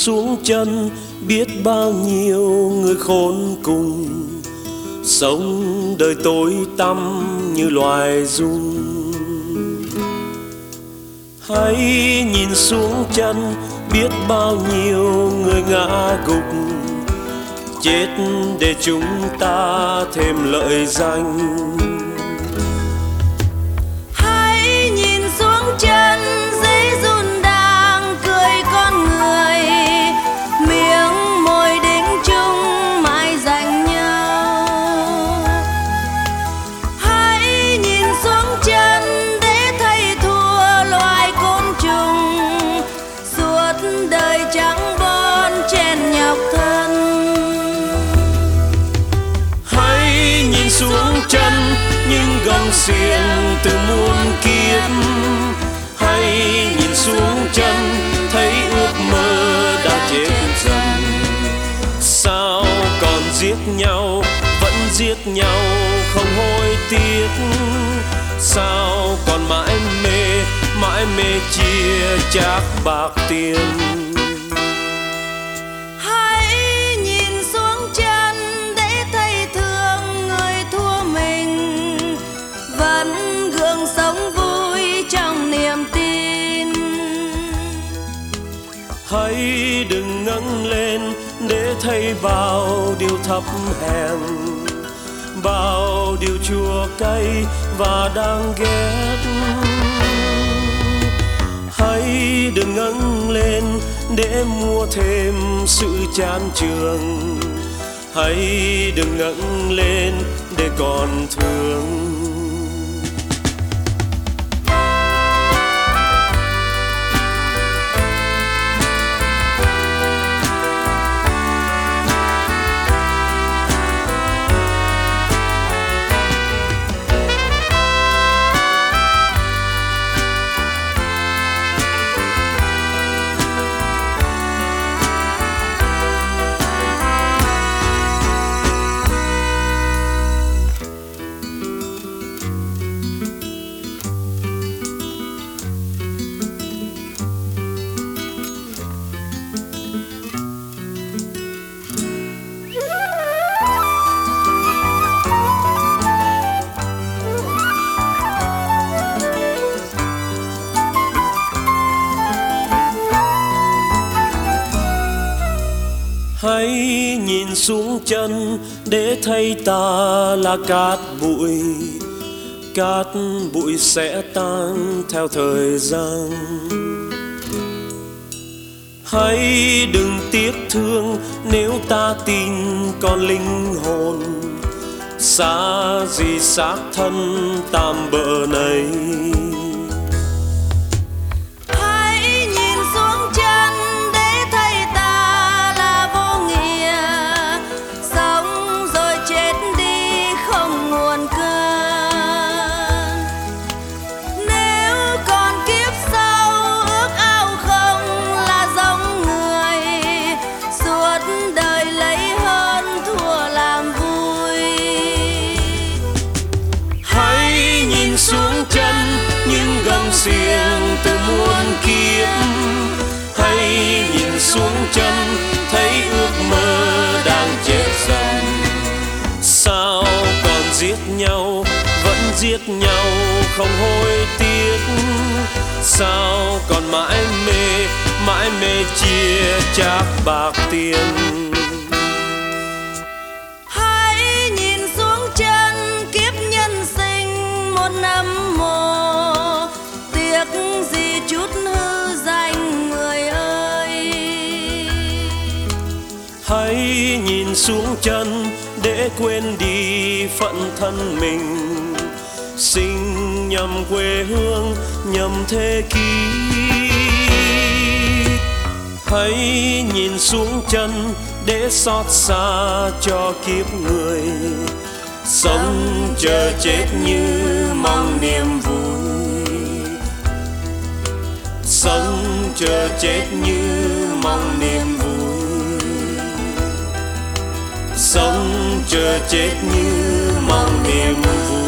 xuống chân biết bao nhiêu người khốn cùng, sống đời tối tăm như loài run. Hãy nhìn xuống chân biết bao nhiêu người ngã gục, chết để chúng ta thêm lợi danh. Hãy nhìn xuống chân giấy run đang cười con người, miệng môi đính chung mãi dành nhau. Hãy nhìn xuống chân để thấy thua loài côn trùng, suốt đời trắng bon chen nhọc thân. Hãy nhìn xuống chân những gông xiềng từ muôn kiếp. Hãy nhìn xuống chân thấy ước mơ đã chết dần. Sao còn giết nhau, vẫn giết nhau không hối tiếc. Sao còn mãi mê chia chác bạc tiền. Hãy nhìn xuống chân để thấy thương người thua mình, vẫn gượng sống vui trong niềm tin. Hãy đừng ngẩng lên để thấy bao điều thấp hèn, bao điều chua cay và đáng ghét. Hãy đừng ngẩng lên để mua thêm sự chán chường. Hãy đừng ngẩng lên để còn thương. Hãy nhìn xuống chân để thấy ta là cát bụi sẽ tan theo thời gian. Hãy đừng tiếc thương nếu ta tin còn linh hồn, xa gì xác thân tạm bợ này. Xiềng từ muôn kiếp. Hãy nhìn xuống chân thấy ước mơ đang chết dần. Sao còn giết nhau, vẫn giết nhau không hối tiếc. Sao còn mãi mê chia chác bạc tiền. Hãy nhìn xuống chân kiếp nhân sinh một năm một, tiếc gì chút hư danh người ơi. Hãy nhìn xuống chân để quên đi phận thân mình, sinh nhầm quê hương nhầm thế kỷ. Hãy nhìn xuống chân để xót xa cho kiếp người, sống chờ chết như mong niềm vui, sống chờ chết như mong niềm vui, sống chờ chết như mong niềm vui.